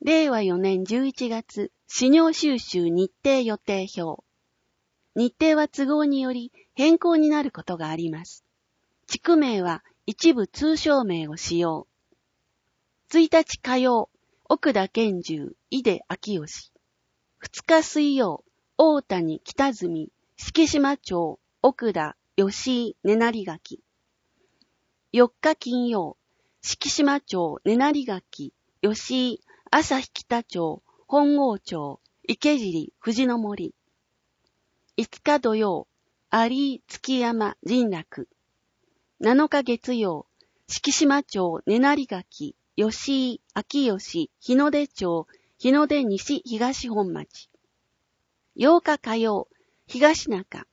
令和4年11月、始業収集日程予定表。日程は都合により変更になることがあります。地区名は一部通称名を使用。1日火曜、奥田健重、井出昭義。2日水曜、大谷北住、敷島町、奥田、吉井、根成垣。4日金曜、敷島町、根成垣、吉井、朝日北町、本郷町、池尻、藤の森。5日土曜、有井、月山、神楽。7日月曜、敷島町、根成垣、吉井、秋吉、日の出町、日の出西東本町。8日火曜、東中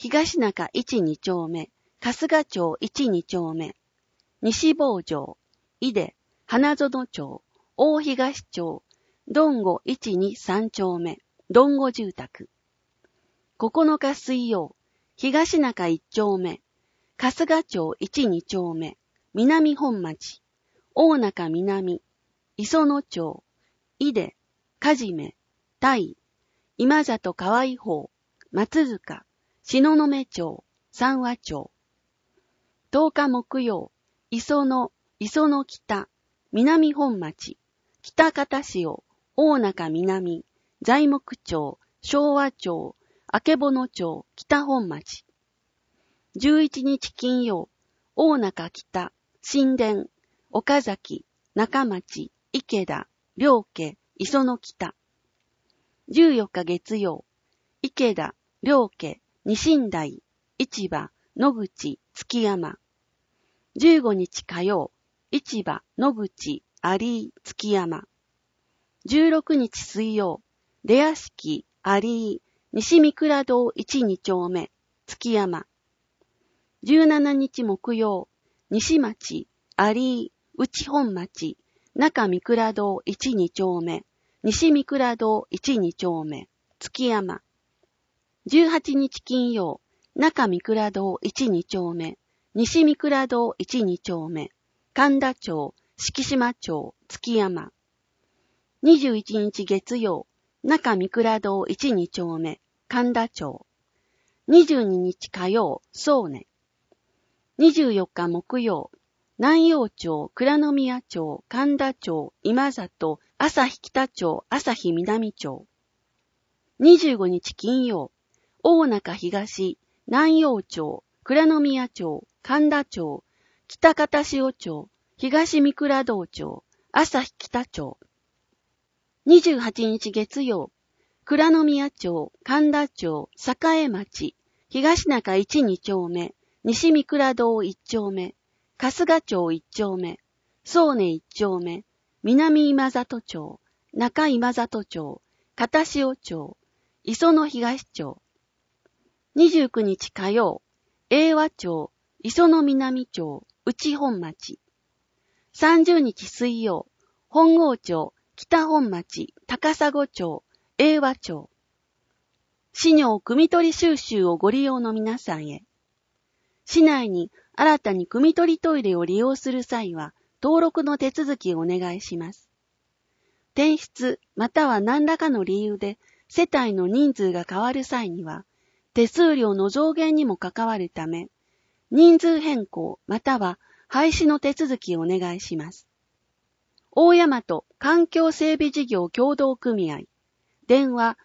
1、2丁目、春日町1、2丁目。西坊城、井出、花園町、大東町、どんご1、2、3丁目、どんご住宅。9日水曜、東中1丁目、春日町1、2丁目、南本町、大中南、磯野町、井出、かじめ、大、今里河合峰、松塚、東雲町、三和町。10日木曜、磯野北、南本町、北方潮、大中南、材木町、昭和町、曙町、北本町。11日金曜、大中北、新田、岡崎、中町、池田、両家、磯野北。14日月曜、池田、両家、二新台、市場、野口、月山。15日火曜、市場、野口、有井、月山。16日水曜、出屋敷、有井、西三倉堂1、2丁目、月山。17日木曜、西町、有井、内本町、中三倉堂1、2丁目、西三倉堂1、2丁目、月山。18日金曜、中三倉堂1、2丁目、西三倉堂1、2丁目、神田町、敷島町、月山。21日月曜、中三倉堂1、2丁目、神田町。22日火曜、宗根。24日木曜、南陽町、倉宮町、神田町、今里、朝日北町、朝日南町。25日金曜、大中東、南陽町、倉宮町、神田町、北方潮町、東三倉堂町、朝日北町。28日月曜、倉宮町、神田町、栄町、東中1、2丁目、西三倉堂1丁目、春日町1丁目、宗根1丁目、南今里町、中今里町、片潮町、磯野東町。29日火曜、英和町、磯野南町、内本町。30日水曜、本郷町、北本町、高砂町、英和町。市尿汲み取り収集をご利用の皆さんへ。市内に新たに汲み取りトイレを利用する際は、登録の手続きをお願いします。転出または何らかの理由で世帯の人数が変わる際には、手数料の増減にも関わるため、人数変更または廃止の手続きをお願いします。大大和環境整備事業協同組合。電話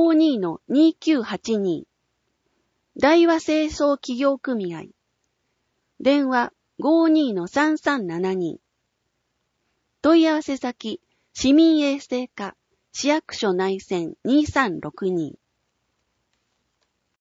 52-2982。大和清掃企業組合。電話 52-3372。問い合わせ先、市民衛生課、市役所内線2362。